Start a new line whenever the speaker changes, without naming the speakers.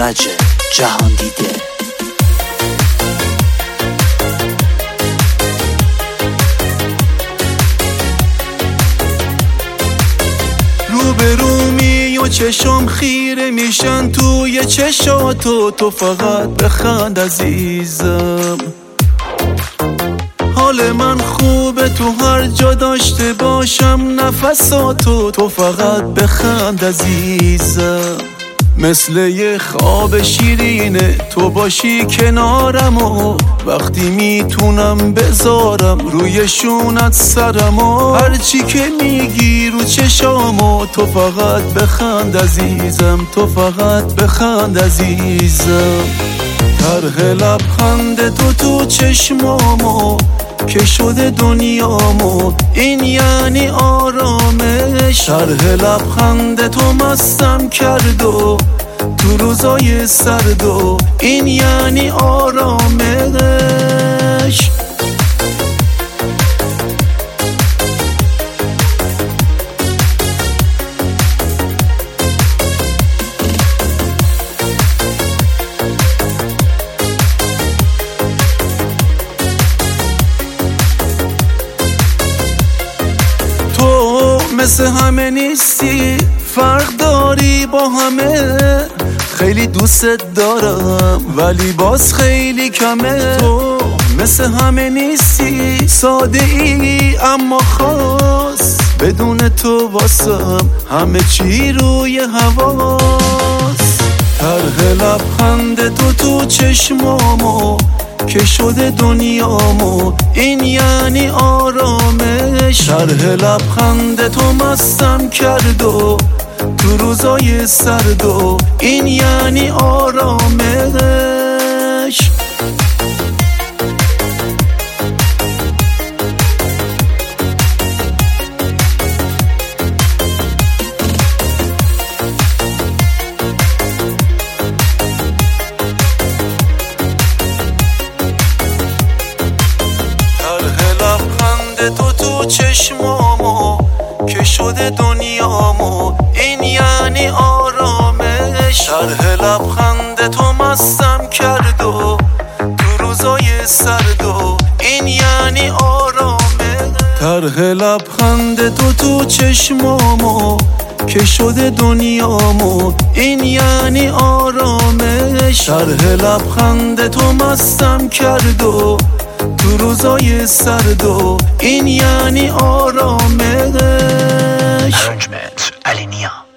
ایرج جهان دیده.
روبرومی و چشم خیره میشن توی چشاتو، تو فقط بخند عزیزم. حال من خوبه تو هر جا داشته باشم نفساتو، تو فقط بخند عزیزم. مثل یه خواب شیرینه تو باشی کنارم و وقتی میتونم بذارم روی شونت سرم و هرچی که میگی رو چشامو، تو فقط بخند عزیزم، تو فقط بخند عزیزم. طرح لبخند تو چشمامو که شده دنیامو، این یعنی آرامش. طرح لبخند تو مستم کرد و تو روزای سرد و این یعنی آرامش. مثل همه نیستی، فرق داری با همه. خیلی دوستت دارم ولی باز خیلی کمه. تو مثل همه نیستی، ساده ای اما خاص. بدون تو واسم همه چی روی حواس. طرح لبخند تو چشمامو که شده دنیامو، این یعنی آرامش. طرح لبخند تو مستم کرد و تو روزای سرد و این یعنی آرامش. تو چشمامو که شده دنیامو، این یعنی آرامش. طرح لبخند تو مستم کرد و تو روزای سرد و این یعنی آرامش. طرح لبخند تو چشمامو که شده دنیامو، این یعنی آرامش. طرح لبخند تو مستم کرد و تو روزای سرد و این یعنی آرامش.
Arrangement علی نیا.